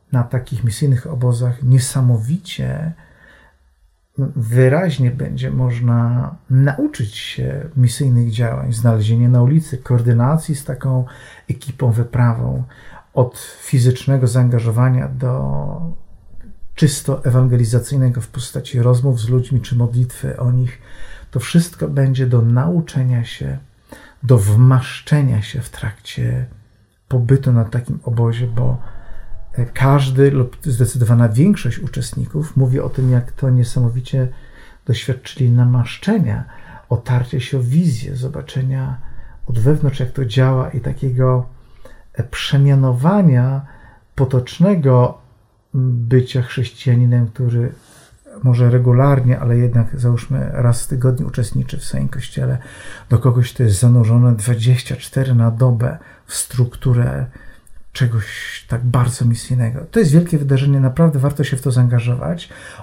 na takich misyjnych obozach niesamowicie wyraźnie będzie można nauczyć się misyjnych działań, znalezienia na ulicy, koordynacji z taką ekipą, wyprawą, od fizycznego zaangażowania do czysto ewangelizacyjnego w postaci rozmów z ludźmi czy modlitwy o nich. To wszystko będzie do nauczenia się, do wmaszczenia się w trakcie pobytu na takim obozie, bo każdy lub zdecydowana większość uczestników mówi o tym, jak to niesamowicie doświadczyli namaszczenia, otarcia się o wizję, zobaczenia od wewnątrz, jak to działa i takiego przemianowania potocznego bycia chrześcijaninem, który może regularnie, ale jednak załóżmy raz w tygodniu uczestniczy w swoim kościele, do kogoś, kto jest zanurzony 24 na dobę w strukturę czegoś tak bardzo misyjnego. To jest wielkie wydarzenie, naprawdę warto się w to zaangażować.